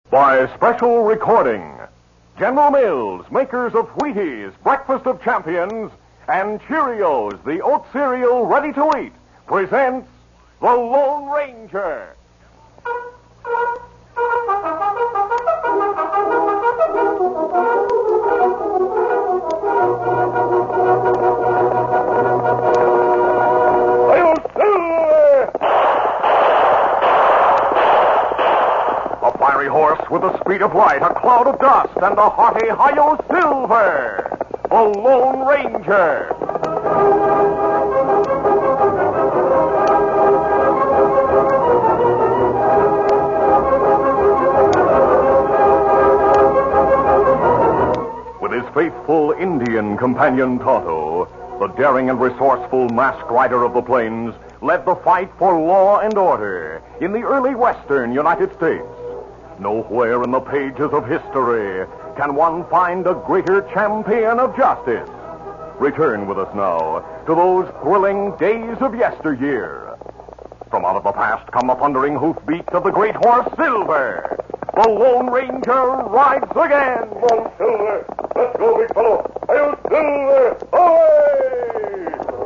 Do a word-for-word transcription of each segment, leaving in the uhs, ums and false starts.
By special recording, General Mills, makers of Wheaties, Breakfast of Champions, and Cheerios, the oat cereal ready to eat, presents The Lone Ranger. A fiery horse with the speed of light, a cloud of dust, and a hearty Hi-Yo Silver, the Lone Ranger. With his faithful Indian companion Tonto, the daring and resourceful masked rider of the plains led the fight for law and order in the early western United States. Nowhere in the pages of history can one find a greater champion of justice. Return with us now to those thrilling days of yesteryear. From out of the past come the thundering hoofbeats of the great horse Silver. The Lone Ranger rides again. Come on, Silver. Let's go, big fellow. Hail, Silver! Away!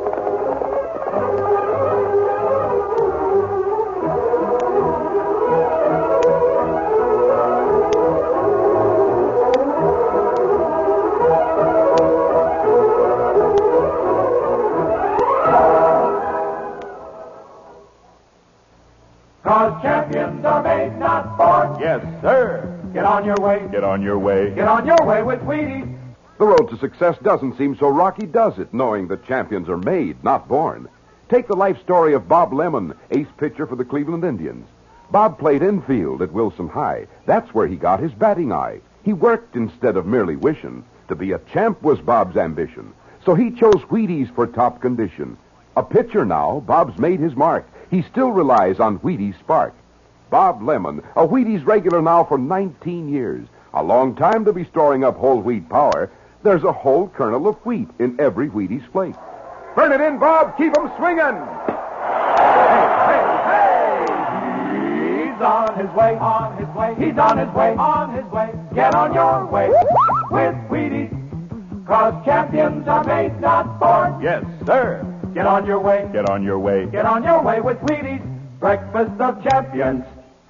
Cause champions are made, not born. Yes, sir. Get on your way. Get on your way. Get on your way with Wheaties. The road to success doesn't seem so rocky, does it, knowing that champions are made, not born? Take the life story of Bob Lemon, ace pitcher for the Cleveland Indians. Bob played infield at Wilson High. That's where he got his batting eye. He worked instead of merely wishing. To be a champ was Bob's ambition. So he chose Wheaties for top condition. A pitcher now, Bob's made his mark. He still relies on Wheaties Spark. Bob Lemon, a Wheaties regular now for nineteen years. A long time to be storing up whole wheat power. There's a whole kernel of wheat in every Wheaties flake. Burn it in, Bob. Keep 'em swinging. Hey, hey, hey. He's on his way, on his way. He's on his way, on his way. Get on your way with Wheaties. Cause champions are made, not born. Yes, sir. Get on your way. Get on your way. Get on your way with Wheaties. Breakfast of Champions.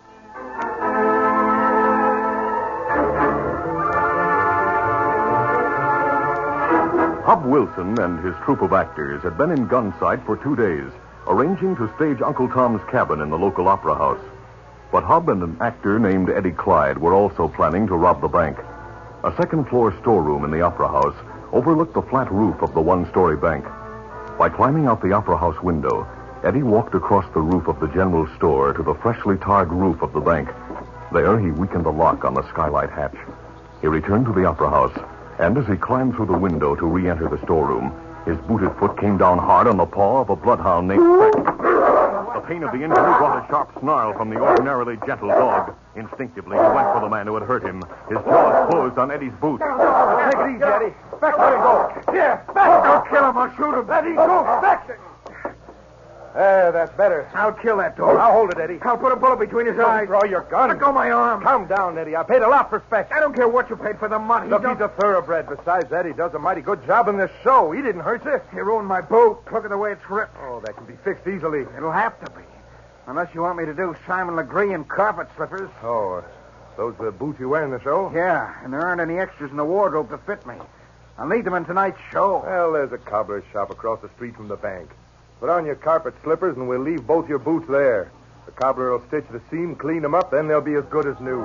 Hub Wilson and his troupe of actors had been in Gunsight for two days, arranging to stage Uncle Tom's Cabin in the local opera house. But Hub and an actor named Eddie Clyde were also planning to rob the bank. A second-floor storeroom in the opera house overlooked the flat roof of the one-story bank. By climbing out the opera house window, Eddie walked across the roof of the general store to the freshly tarred roof of the bank. There, he weakened the lock on the skylight hatch. He returned to the opera house, and as he climbed through the window to re-enter the storeroom, his booted foot came down hard on the paw of a bloodhound named Speck. The pain of the injury brought a sharp snarl from the ordinarily gentle dog. Instinctively, he went for the man who had hurt him. His jaws closed on Eddie's boot. Take it easy, Eddie. Back, let him go. Here, back. Don't kill him. I'll shoot him. Eddie, go back. There, that's better. I'll kill that dog. I'll hold it, Eddie. I'll put a bullet between his eyes. Draw your gun. Let go my arm. Calm down, Eddie. I paid a lot for Speck. I don't care what you paid for the money. Look, Don't- he's a thoroughbred. Besides that, he does a mighty good job in this show. He didn't hurt you. He ruined my boot. Look at the way it's ripped. Oh, that can be fixed easily. It'll have to be. Unless you want me to do Simon Legree in carpet slippers. Oh, uh, those the boots you wear in the show? Yeah, and there aren't any extras in the wardrobe to fit me. I'll need them in tonight's show. Well, there's a cobbler's shop across the street from the bank. Put on your carpet slippers, and we'll leave both your boots there. The cobbler will stitch the seam, clean them up, then they'll be as good as new.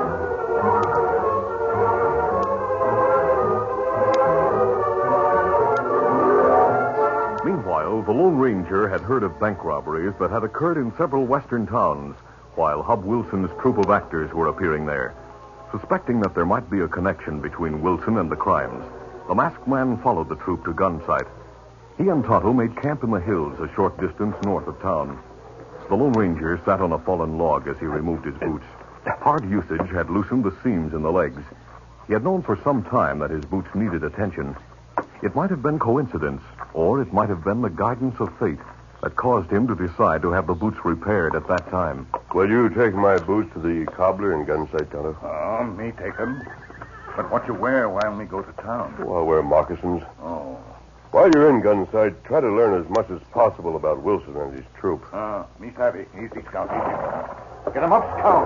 Meanwhile, the Lone Ranger had heard of bank robberies that had occurred in several western towns, while Hub Wilson's troupe of actors were appearing there. Suspecting that there might be a connection between Wilson and the crimes, the masked man followed the troupe to Gunsight. He and Tonto made camp in the hills a short distance north of town. The Lone Ranger sat on a fallen log as he removed his boots. Hard usage had loosened the seams in the legs. He had known for some time that his boots needed attention. It might have been coincidence, or it might have been the guidance of fate. that caused him to decide to have the boots repaired at that time. Will you take my boots to the cobbler in Gunsight, Tonto? Oh, me take 'em. But what you wear while we go to town? Oh, I'll wear moccasins. Oh. While you're in Gunsight, try to learn as much as possible about Wilson and his troop. Ah, me savvy. Easy, Scout, easy. Get 'em up, Scout.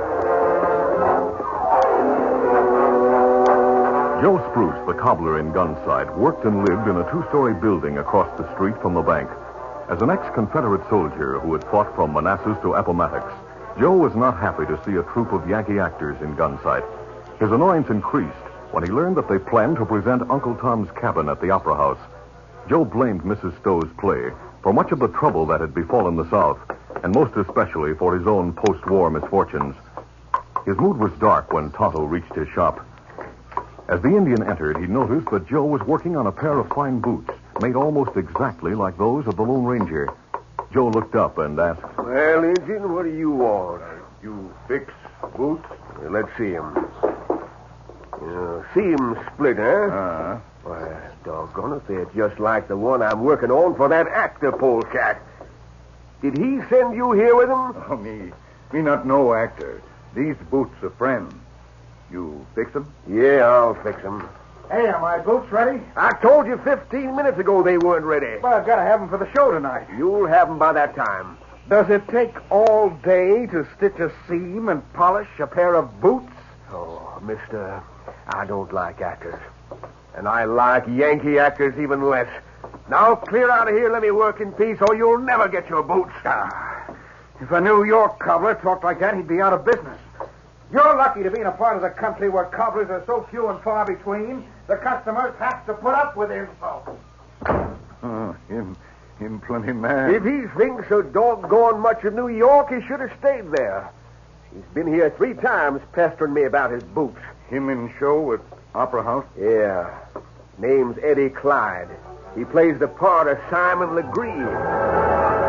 Joe Spruce, the cobbler in Gunsight, worked and lived in a two-story building across the street from the bank. As an ex-Confederate soldier who had fought from Manassas to Appomattox, Joe was not happy to see a troupe of Yankee actors in Gunsight. His annoyance increased when he learned that they planned to present Uncle Tom's Cabin at the Opera House. Joe blamed Missus Stowe's play for much of the trouble that had befallen the South, and most especially for his own post-war misfortunes. His mood was dark when Tonto reached his shop. As the Indian entered, he noticed that Joe was working on a pair of fine boots, made almost exactly like those of the Lone Ranger. Joe looked up and asked, Well, Injun, what do you want? You fix boots? Well, let's see him. Uh, see him split, huh? Uh, Why, doggone it, they're just like the one I'm working on for that actor polecat. Did he send you here with him? oh, me. Me not no actor. These boots a friend. You fix 'em? Yeah, I'll fix him. Hey, are my boots ready? I told you fifteen minutes ago they weren't ready. Well, I've got to have them for the show tonight. You'll have them by that time. Does it take all day to stitch a seam and polish a pair of boots? Oh, mister, I don't like actors. And I like Yankee actors even less. Now clear out of here, let me work in peace, or you'll never get your boots. Ah, if a New York cobbler talked like that, he'd be out of business. You're lucky to be in a part of the country where cobblers are so few and far between, the customers have to put up with insults. Oh, him, him plenty mad. If he thinks so doggone much of New York, he should have stayed there. He's been here three times pestering me about his boots. Him in show at Opera House? Yeah. Name's Eddie Clyde. He plays the part of Simon Legree.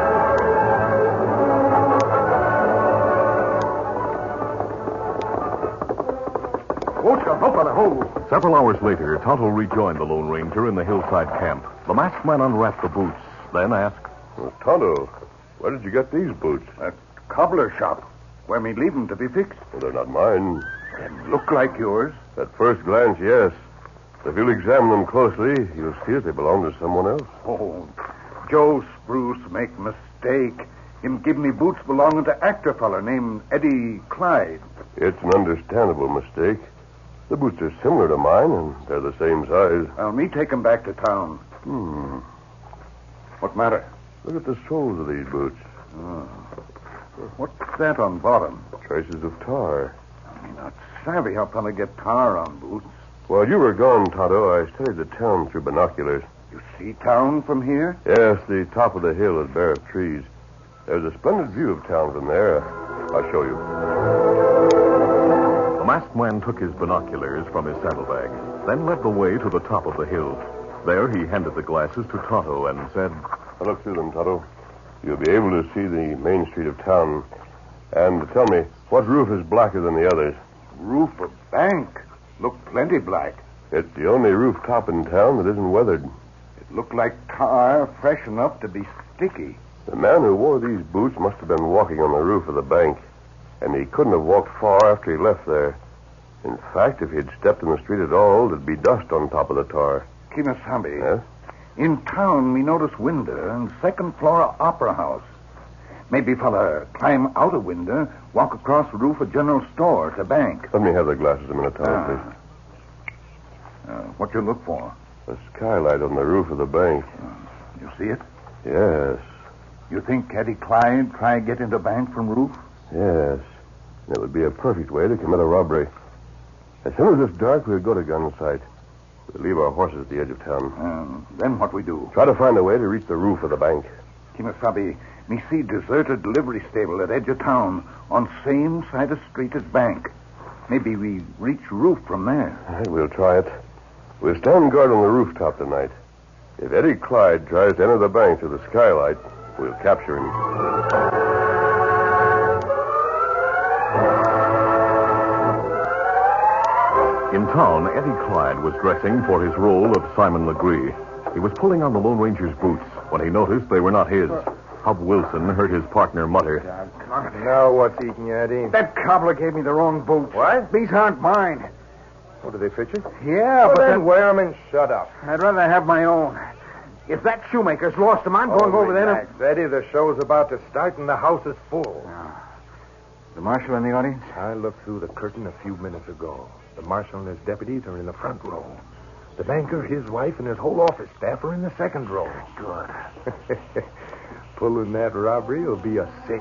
Won't you open the hole? Several hours later, Tonto rejoined the Lone Ranger in the hillside camp. The masked man unwrapped the boots, then asked, Well, Tonto, where did you get these boots? At cobbler shop, where me leave 'em to be fixed. Well, they're not mine. Them look like yours. At first glance, yes. If you'll examine them closely, you'll see that they belong to someone else. Oh, Joe Spruce make mistake. Him give me boots belonging to actor feller named Eddie Clyde. It's an understandable mistake. The boots are similar to mine, and they're the same size. Well, me take 'em back to town. Hmm. What matter? Look at the soles of these boots. Oh. What's that on bottom? Traces of tar. Me not savvy how fella get tar on boots. While you were gone, Tonto, I studied the town through binoculars. You see town from here? Yes, the top of the hill is bare of trees. There's a splendid view of town from there. I'll show you. The masked man took his binoculars from his saddlebag, then led the way to the top of the hill. There he handed the glasses to Tonto and said, I'll look through them, Tonto. You'll be able to see the main street of town. And tell me, what roof is blacker than the others? Roof of bank. Look plenty black. It's the only rooftop in town that isn't weathered. It looked like tar fresh enough to be sticky. The man who wore these boots must have been walking on the roof of the bank, and he couldn't have walked far after he left there. In fact, if he'd stepped in the street at all, there'd be dust on top of the tar. Kimasabi. Yes? In town, we notice window and second floor of Opera House. Maybe fella climb out a window, walk across the roof of general store to bank. Let me have the glasses a minute, Tonto, Ah. please. Uh, what you look for? A skylight on the roof of the bank. You see it? Yes, You think Eddie Clyde try get into bank from roof? yes. That would be a perfect way to commit a robbery. As soon as it's dark, we'll go to Gunsight. We'll leave our horses at the edge of town. Um, then what we do? Try to find a way to reach the roof of the bank. Kimasabi, me see deserted livery stable at edge of town on same side of street as bank. Maybe we reach roof from there. All right, we'll try it. We'll stand guard on the rooftop tonight. If Eddie Clyde tries to enter the bank through the skylight, we'll capture him. In town, Eddie Clyde was dressing for his role of Simon Legree. He was pulling on the Lone Ranger's boots when he noticed they were not his. Hub Wilson heard his partner mutter. Now what's eating you, Eddie? That cobbler gave me the wrong boots. What? These aren't mine. Oh, did they fit you? Yeah, Well, but then that- wear 'em and shut up. I'd rather have my own. If that shoemaker's lost them, I'm going Oh, over there. relax, Eddie, the show's about to start and the house is full. The marshal in the audience? I looked through the curtain a few minutes ago. The marshal and his deputies are in the front row. The banker, his wife, and his whole office staff are in the second row. Good. Pulling that robbery will be a cinch.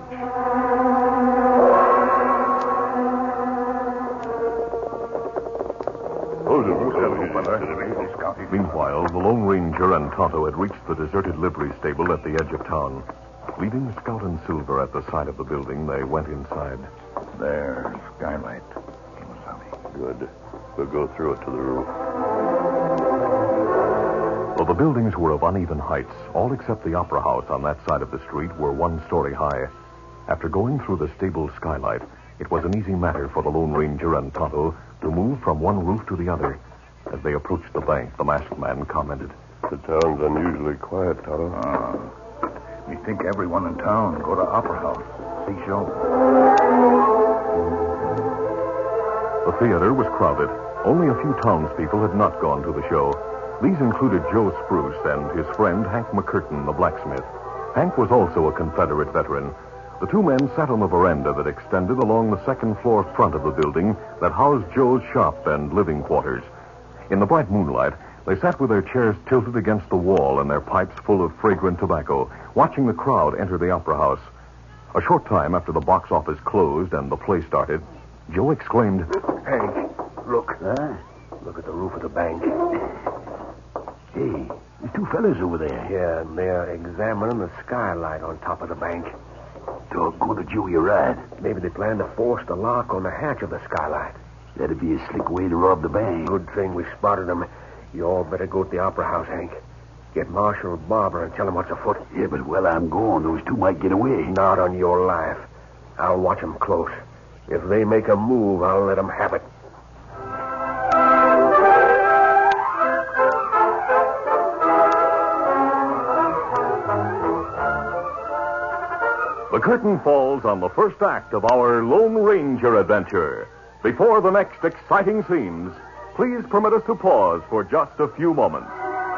Meanwhile, the Lone Ranger and Tonto had reached the deserted livery stable at the edge of town. Leaving Scout and Silver at the side of the building, they went inside. There's skylight. Good. We'll go through it to the roof. Though the buildings were of uneven heights, all except the Opera House on that side of the street were one story high. After going through the stable skylight, it was an easy matter for the Lone Ranger and Tonto to move from one roof to the other. As they approached the bank, the masked man commented. The town's unusually quiet, Tonto. Oh. We think everyone in town go to Opera House. See show. The theater was crowded. Only a few townspeople had not gone to the show. These included Joe Spruce and his friend Hank McCurtain, the blacksmith. Hank was also a Confederate veteran. The two men sat on the veranda that extended along the second floor front of the building that housed Joe's shop and living quarters. In the bright moonlight, they sat with their chairs tilted against the wall and their pipes full of fragrant tobacco, watching the crowd enter the Opera House. A short time after the box office closed and the play started, Joe exclaimed, Hank, look. Huh? Look at the roof of the bank. Hey, there's two fellas over there. Yeah, and they're examining the skylight on top of the bank. Doggone it, Joe, you're right. Maybe they plan to force the lock on the hatch of the skylight. That'd be a slick way to rob the bank. Good thing we spotted them. You all better go to the Opera House, Hank. Get Marshal Barber and tell him what's afoot. Yeah, but while I'm gone, those two might get away. Not on your life. I'll watch them close. If they make a move, I'll let them have it. The curtain falls on the first act of our Lone Ranger adventure. Before the next exciting scenes, please permit us to pause for just a few moments.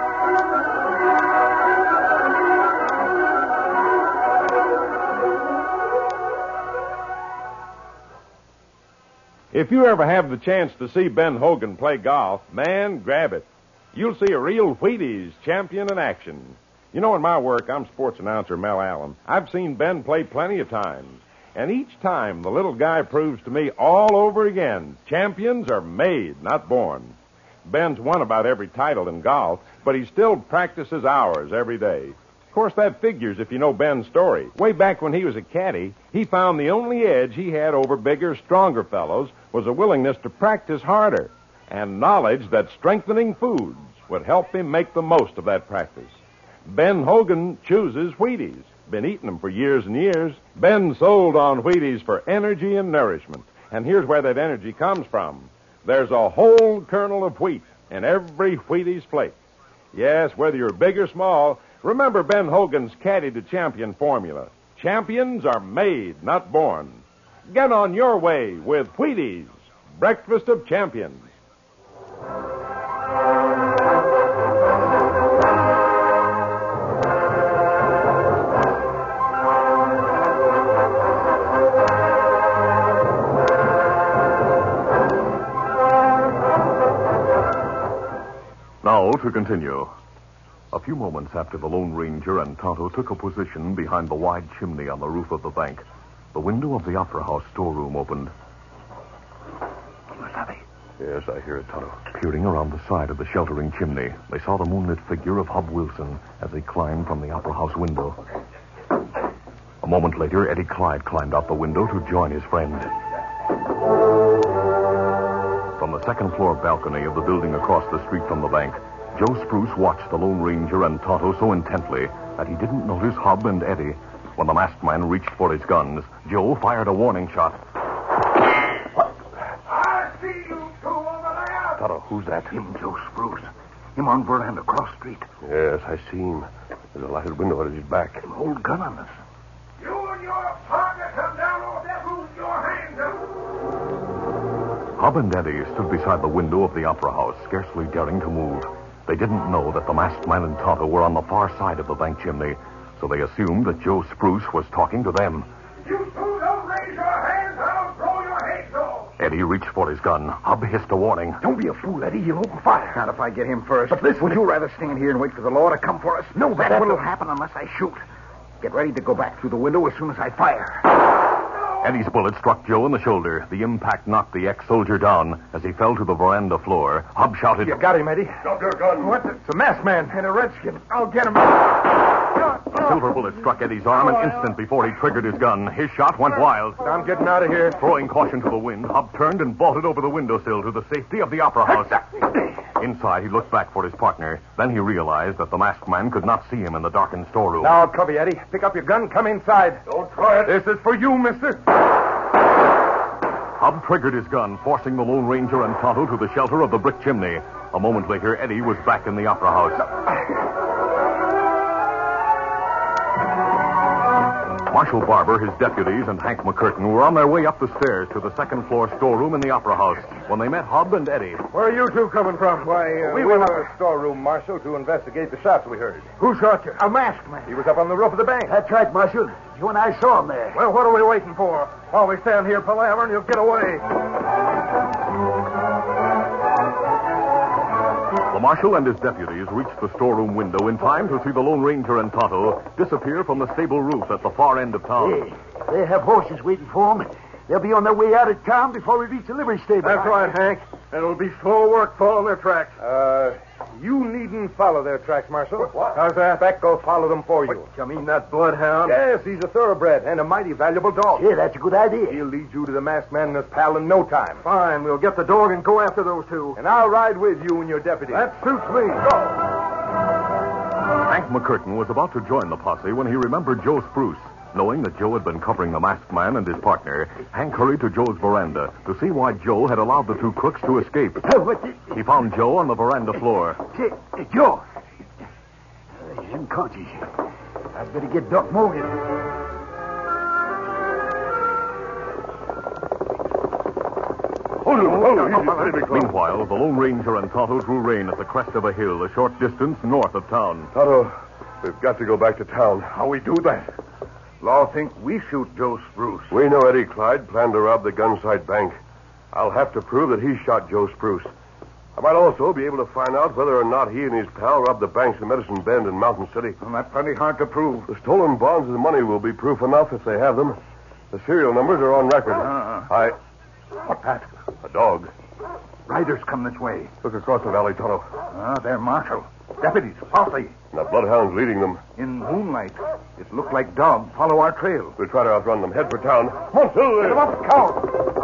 If you ever have the chance to see Ben Hogan play golf, man, grab it. You'll see a real Wheaties champion in action. You know, in my work, I'm sports announcer Mel Allen. I've seen Ben play plenty of times. And each time, the little guy proves to me all over again, champions are made, not born. Ben's won about every title in golf, but he still practices hours every day. Of course, that figures if you know Ben's story. Way back when he was a caddy, he found the only edge he had over bigger, stronger fellows was a willingness to practice harder and knowledge that strengthening foods would help him make the most of that practice. Ben Hogan chooses Wheaties. Been eating them for years and years. Ben sold on Wheaties for energy and nourishment. And here's where that energy comes from. There's a whole kernel of wheat in every Wheaties flake. Yes, whether you're big or small, remember Ben Hogan's Caddy to Champion formula. Champions are made, not born. Get on your way with Wheaties, breakfast of champions. Now to continue. A few moments after the Lone Ranger and Tonto took a position behind the wide chimney on the roof of the bank, the window of the Opera House storeroom opened. Yes, I hear it, Tonto. Peering around the side of the sheltering chimney, they saw the moonlit figure of Hub Wilson as he climbed from the Opera House window. A moment later, Eddie Clyde climbed out the window to join his friend. From the second floor balcony of the building across the street from the bank, Joe Spruce watched the Lone Ranger and Tonto so intently that he didn't notice Hub and Eddie. When the masked man reached for his guns, Joe fired a warning shot. I see you two over there. Tonto, who's that? Him, Joe Spruce. Him on veranda across street. Yes, I see him. There's a lighted window at his back. Old gun on us. You and your partner come down off that roof with your hands up. Hub and Eddie stood beside the window of the Opera House, scarcely daring to move. They didn't know that the masked man and Tonto were on the far side of the bank chimney, so they assumed that Joe Spruce was talking to them. You two don't raise your hands, I'll blow your heads off. Eddie reached for his gun. Hub hissed a warning. Don't be a fool, Eddie. He'll open fire. Not if I get him first. But listen, would you rather stand here and wait for the law to come for us? No, that's that what'll happen unless I shoot. Get ready to go back through the window as soon as I fire. Eddie's bullet struck Joe in the shoulder. The impact knocked the ex-soldier down. As he fell to the veranda floor, Hub shouted, You got him, Eddie. Drop your gun. What? The... It's a masked man and a redskin. I'll get him. A silver bullet struck Eddie's arm an instant before he triggered his gun. His shot went wild. I'm getting out of here. Throwing caution to the wind, Hub turned and bolted over the windowsill to the safety of the Opera House. Inside, he looked back for his partner. Then he realized that the masked man could not see him in the darkened storeroom. Now I'll cover you, Eddie. Pick up your gun. Come inside. Don't try it. This is for you, mister. Hub triggered his gun, forcing the Lone Ranger and Tonto to the shelter of the brick chimney. A moment later, Eddie was back in the Opera House. Marshal Barber, his deputies, and Hank McCurtain were on their way up the stairs to the second-floor storeroom in the Opera House when they met Hub and Eddie. Where are you two coming from? Why, uh, we, we went up were- to the storeroom, Marshal, to investigate the shots we heard. Who shot you? A masked man. He was up on the roof of the bank. That's right, Marshal. You and I saw him there. Well, what are we waiting for? While we stand here palavering, you'll get away. The marshal and his deputies reached the storeroom window in time to see the Lone Ranger and Tonto disappear from the stable roof at the far end of town. Hey, they have horses waiting for them. They'll be on their way out of town before we reach the livery stable. That's right, Hank. It'll be slow work following their tracks. Uh, you needn't follow their tracks, Marshal. What? How's that? Beck will follow them for you. You mean that bloodhound? Yes, he's a thoroughbred and a mighty valuable dog. Yeah, that's a good idea. He'll lead you to the masked man and his pal in no time. Fine, we'll get the dog and go after those two. And I'll ride with you and your deputy. That suits me. Go. Hank McCurtain was about to join the posse when he remembered Joe Spruce. Knowing that Joe had been covering the masked man and his partner, Hank hurried to Joe's veranda to see why Joe had allowed the two crooks to escape. Oh, what the... He found Joe on the veranda floor. Hey, hey, Joe. Uh, he's unconscious. I'd better get Doc Morgan. Oh, no, oh, no, easy, steady, big fellow. Meanwhile, the Lone Ranger and Tonto drew rein at the crest of a hill a short distance north of town. Tonto, we've got to go back to town. How we do that? Law think we shoot Joe Spruce. We know Eddie Clyde planned to rob the Gunsight Bank. I'll have to prove that he shot Joe Spruce. I might also be able to find out whether or not he and his pal robbed the banks in Medicine Bend and Mountain City. Well, that's plenty hard to prove. The stolen bonds and money will be proof enough if they have them. The serial numbers are on record. Uh-uh. I... What's that? A dog. Riders come this way. Look across the valley, Tonto. Ah, they're marshal. Deputies, posse. And the bloodhound's leading them. In moonlight, it looked like dogs follow our trail. We'll try to outrun them. Head for town. Come on, Silver. Get them up, count.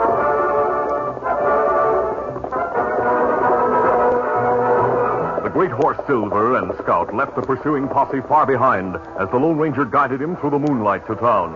The great horse Silver and Scout left the pursuing posse far behind as the Lone Ranger guided him through the moonlight to town.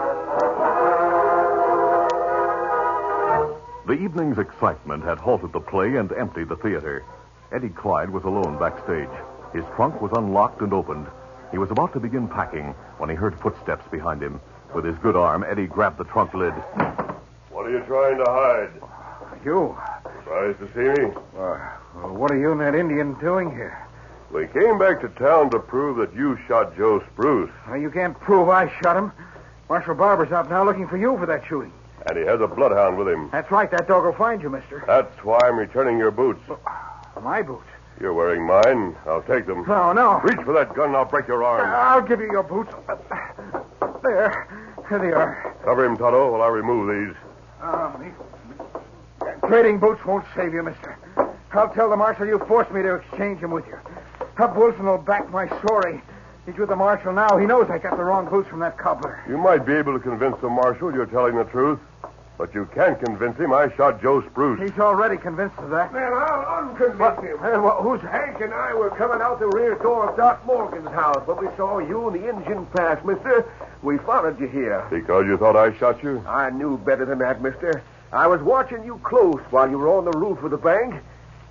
The evening's excitement had halted the play and emptied the theater. Eddie Clyde was alone backstage. His trunk was unlocked and opened. He was about to begin packing when he heard footsteps behind him. With his good arm, Eddie grabbed the trunk lid. What are you trying to hide? You. Surprised to see me? Uh, what are you and that Indian doing here? We came back to town to prove that you shot Joe Spruce. Well, you can't prove I shot him. Marshal Barber's out now looking for you for that shooting. And he has a bloodhound with him. That's right. That dog will find you, mister. That's why I'm returning your boots. My boots. You're wearing mine. I'll take them. No, no. Reach for that gun and I'll break your arm. I'll give you your boots. There. There they are. Cover him, Tonto, while I remove these. Um, these- Trading boots won't save you, mister. I'll tell the marshal you forced me to exchange them with you. Hub Wilson will back my story. He's with the marshal now. He knows I got the wrong boots from that cobbler. You might be able to convince the marshal you're telling the truth, but you can't convince him I shot Joe Spruce. He's already convinced of that. Then I'll unconvince him. Hey, well, who's Hank and I were coming out the rear door of Doc Morgan's house, but we saw you and the engine pass, mister. We followed you here. Because you thought I shot you? I knew better than that, mister. I was watching you close while you were on the roof of the bank.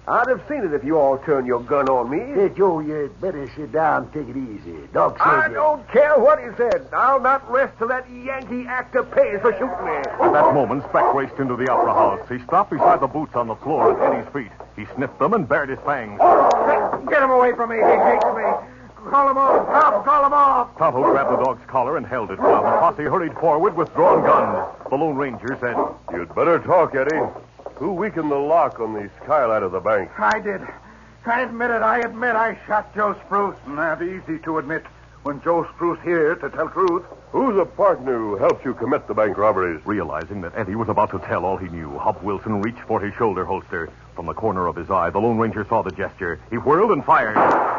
I'd have seen it if you all turned your gun on me. Hey, Joe, you better sit down and take it easy. Doc said I you- don't care what he said. I'll not rest till that Yankee actor pays for shooting me. At that moment, Speck raced into the opera house. He stopped beside the boots on the floor at Eddie's feet. He sniffed them and bared his fangs. Get him away from me. He hates me. Call him off. Stop. Call him off. Tonto grabbed the dog's collar and held it while the posse hurried forward with drawn guns. The Lone Ranger said, You'd better talk, Eddie. Who weakened the lock on the skylight of the bank? I did. I admit it. I admit I shot Joe Spruce. Not easy to admit when Joe Spruce here to tell truth. Who's the partner who helped you commit the bank robberies? Realizing that Eddie was about to tell all he knew, Hub Wilson reached for his shoulder holster. From the corner of his eye, the Lone Ranger saw the gesture. He whirled and fired.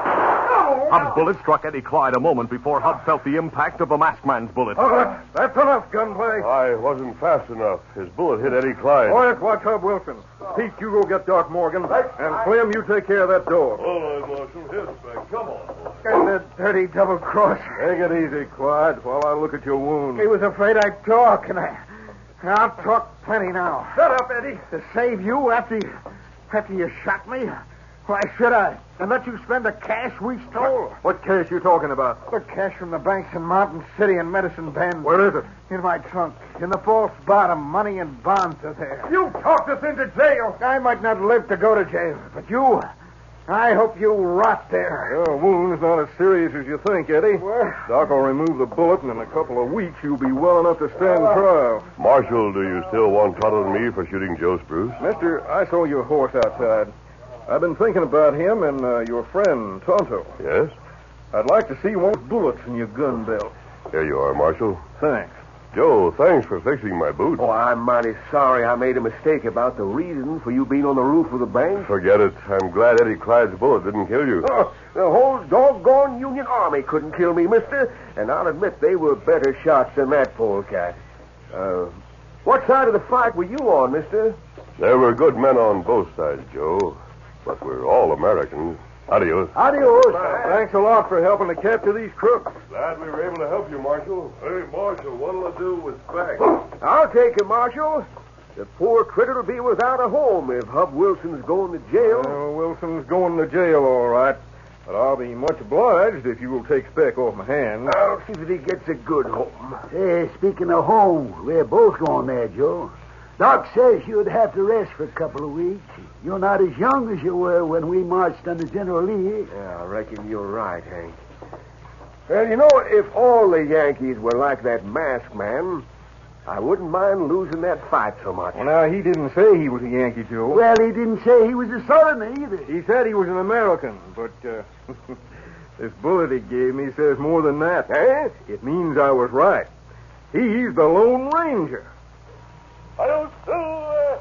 Hub's bullet struck Eddie Clyde a moment before Hub felt the impact of the masked man's bullet. Oh, that's, that's enough gunplay. I wasn't fast enough. His bullet hit Eddie Clyde. Quiet, watch Hub Wilson. Pete, you go get Doc Morgan. And Clem, you take care of that door. All right, Marshal. Here's Speck. Come on. And that dirty double cross. Take it easy, Clyde, while I look at your wound. He was afraid I'd talk, and I... I'll talk plenty now. Shut up, Eddie. To save you after you, after you shot me? Why should I? And let you spend the cash we stole? What cash you talking about? The cash from the banks in Mountain City and Medicine Bend. Where is it? In my trunk. In the false bottom. Money and bonds are there. You talked us into jail. I might not live to go to jail, but you... I hope you rot there. Your wound's not as serious as you think, Eddie. Well... Doc will remove the bullet, and in a couple of weeks you'll be well enough to stand trial. Marshal, do you still want Tonto and me for shooting Joe Spruce? Mister, I saw your horse outside. I've been thinking about him and uh, your friend, Tonto. Yes? I'd like to see one of those bullets in your gun belt. Here you are, Marshal. Thanks. Joe, thanks for fixing my boots. Oh, I'm mighty sorry I made a mistake about the reason for you being on the roof of the bank. Forget it. I'm glad Eddie Clyde's bullet didn't kill you. Oh, the whole doggone Union Army couldn't kill me, mister. And I'll admit they were better shots than that polecat. Uh, what side of the fight were you on, mister? There were good men on both sides, Joe. But we're all Americans. Adios. Adios. Thanks a lot for helping to capture these crooks. Glad we were able to help you, Marshal. Hey, Marshal, what'll I do with Speck? I'll take him, Marshal. The poor critter'll be without a home if Hub Wilson's going to jail. Well, Wilson's going to jail, all right. But I'll be much obliged if you will take Speck off my hands. I'll see that he gets a good home. Hey, speaking of home, we're both going there, Joe. Doc says you'd have to rest for a couple of weeks. You're not as young as you were when we marched under General Lee. Yeah, I reckon you're right, Hank. Well, you know, if all the Yankees were like that masked man, I wouldn't mind losing that fight so much. Well, now, he didn't say he was a Yankee, Joe. Well, he didn't say he was a Southerner either. He said he was an American, but uh, this bullet he gave me says more than that. Eh? It means I was right. He's the Lone Ranger. I don't do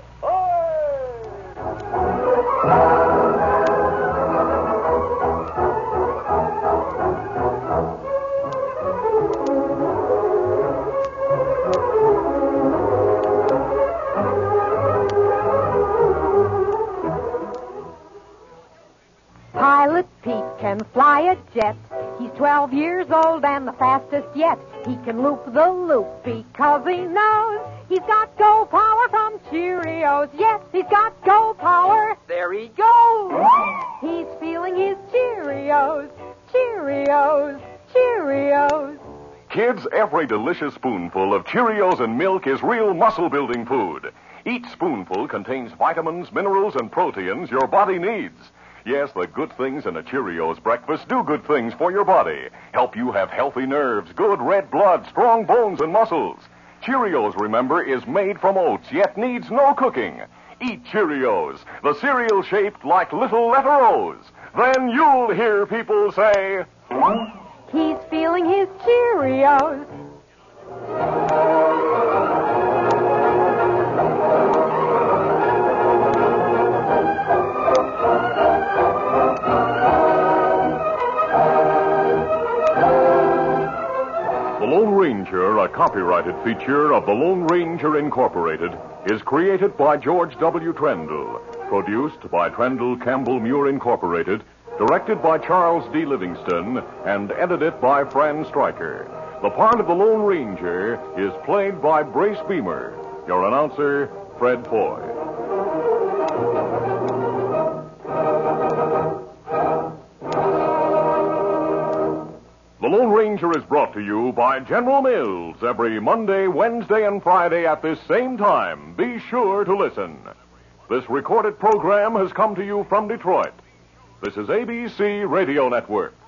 Pilot Pete can fly a jet. He's twelve years old and the fastest yet. He can loop the loop because he knows he's got go power from Cheerios. Yes, he's got go power. There he goes. He's feeling his Cheerios. Cheerios. Cheerios. Kids, every delicious spoonful of Cheerios and milk is real muscle-building food. Each spoonful contains vitamins, minerals, and proteins your body needs. Yes, the good things in a Cheerios breakfast do good things for your body. Help you have healthy nerves, good red blood, strong bones, and muscles. Cheerios, remember, is made from oats, yet needs no cooking. Eat Cheerios, the cereal shaped like little letter O's. Then you'll hear people say... He's feeling his Cheerios. The Lone Ranger, a copyrighted feature of the Lone Ranger Incorporated, is created by George W. Trendle, produced by Trendle Campbell Muir Incorporated, directed by Charles D. Livingston, and edited by Fran Stryker. The part of the Lone Ranger is played by Brace Beamer. Your announcer, Fred Foy. Adventure is brought to you by General Mills every Monday, Wednesday, and Friday at this same time. Be sure to listen. This recorded program has come to you from Detroit. This is A B C Radio Network.